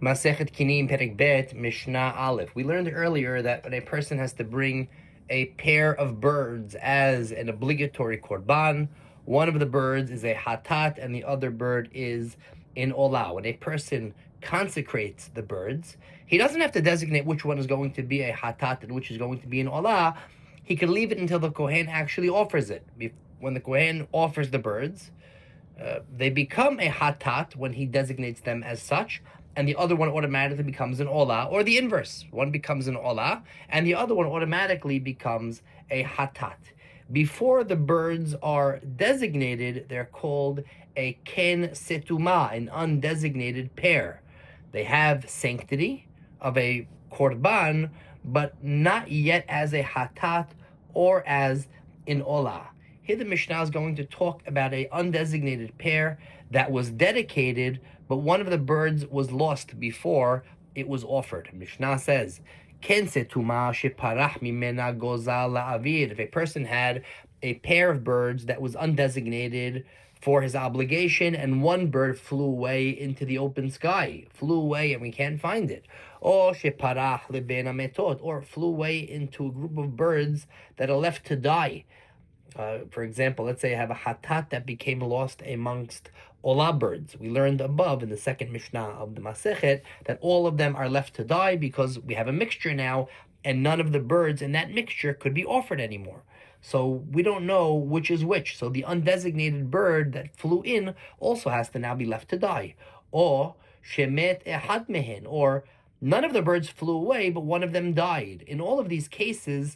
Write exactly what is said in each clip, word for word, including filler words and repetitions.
Masechet Kinim Perek Bet Mishnah Aleph. We learned earlier that when a person has to bring a pair of birds as an obligatory korban, one of the birds is a hatat and the other bird is in olah. When a person consecrates the birds, he doesn't have to designate which one is going to be a hatat and which is going to be an olah. He can leave it until the kohen actually offers it. When the kohen offers the birds, uh, they become a hatat when he designates them as such, and the other one automatically becomes an olah, or the inverse. One becomes an olah, and the other one automatically becomes a hatat. Before the birds are designated, they're called a ken setuma, an undesignated pair. They have sanctity of a korban, but not yet as a hatat or as an olah. Here the Mishnah is going to talk about a undesignated pair that was dedicated, but one of the birds was lost before it was offered. Mishnah says, Ken setuma sheparach mimena gozal la'avid. If a person had a pair of birds that was undesignated for his obligation, and one bird flew away into the open sky, flew away and we can't find it. Or sheparach lebena metot, or flew away into a group of birds that are left to die. Uh, for example, let's say I have a hatat that became lost amongst olah birds. We learned above in the second Mishnah of the Masechet that all of them are left to die because we have a mixture now, and none of the birds in that mixture could be offered anymore. So we don't know which is which. So the undesignated bird that flew in also has to now be left to die. Or shemet ehad mehen, or none of the birds flew away, but one of them died. In all of these cases,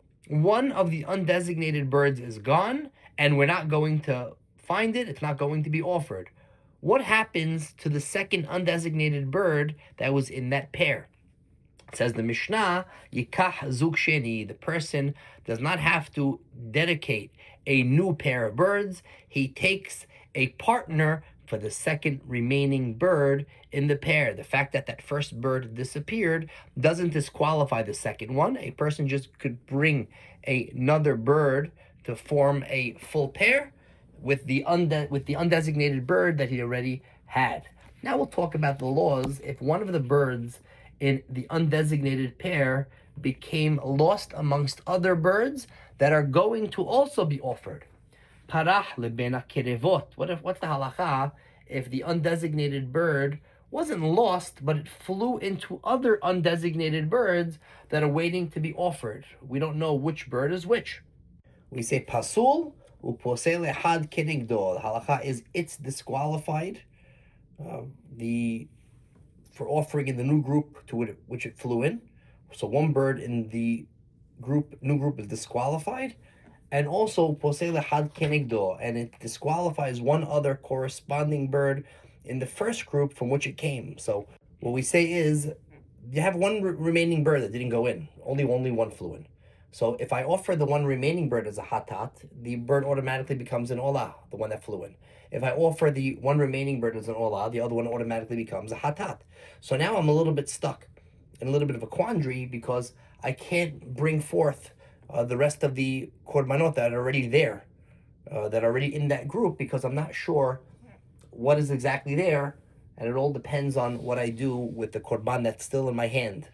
one of the undesignated birds is gone, and we're not going to find it. It's not going to be offered. What happens to the second undesignated bird that was in that pair? It says the Mishnah, Yikach Zug Sheni, the person does not have to dedicate a new pair of birds. He takes a partner for the second remaining bird in the pair. The fact that that first bird disappeared doesn't disqualify the second one. A person just could bring a, another bird to form a full pair with the unde- with the undesignated bird that he already had. Now we'll talk about the laws. If one of the birds in the undesignated pair became lost amongst other birds that are going to also be offered. Parach lebena kerevot. What if? What's the halacha if the undesignated bird wasn't lost, but it flew into other undesignated birds that are waiting to be offered? We don't know which bird is which. We say pasul uposel ehad kenegdo. The halacha is it's disqualified. Uh, the for offering in the new group to it, which it flew in. So one bird in the group new group is disqualified. And also, posei lehad kenegdo, and it disqualifies one other corresponding bird in the first group from which it came. So what we say is, you have one re- remaining bird that didn't go in. Only, only one flew in. So if I offer the one remaining bird as a hatat, the bird automatically becomes an olah, the one that flew in. If I offer the one remaining bird as an olah, the other one automatically becomes a hatat. So now I'm a little bit stuck in a little bit of a quandary because I can't bring forth Uh, the rest of the korbanot that are already there, uh, that are already in that group, because I'm not sure what is exactly there, and it all depends on what I do with the korban that's still in my hand.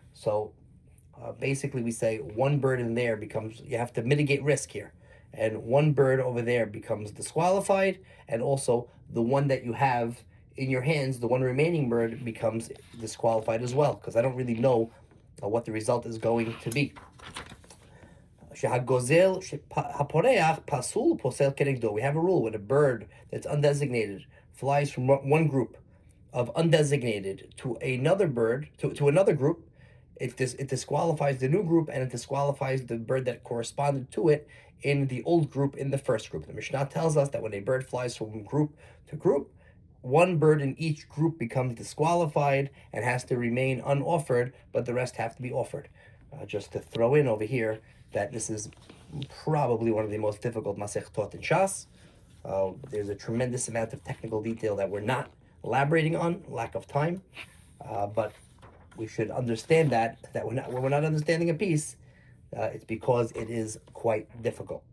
So uh, basically we say one bird in there becomes, you have to mitigate risk here, and one bird over there becomes disqualified, and also the one that you have in your hands, the one remaining bird, becomes disqualified as well, because I don't really know uh, what the result is going to be. We have a rule when a bird that's undesignated flies from one group of undesignated to another bird, to, to another group, it, dis, it disqualifies the new group and it disqualifies the bird that corresponded to it in the old group, in the first group. The Mishnah tells us that when a bird flies from group to group, one bird in each group becomes disqualified and has to remain unoffered, but the rest have to be offered. Uh, just to throw in over here, that this is probably one of the most difficult Masechtot in Shas. Uh, there's a tremendous amount of technical detail that we're not elaborating on, lack of time. Uh, but we should understand that, that we're not, when we're not understanding a piece, uh, it's because it is quite difficult.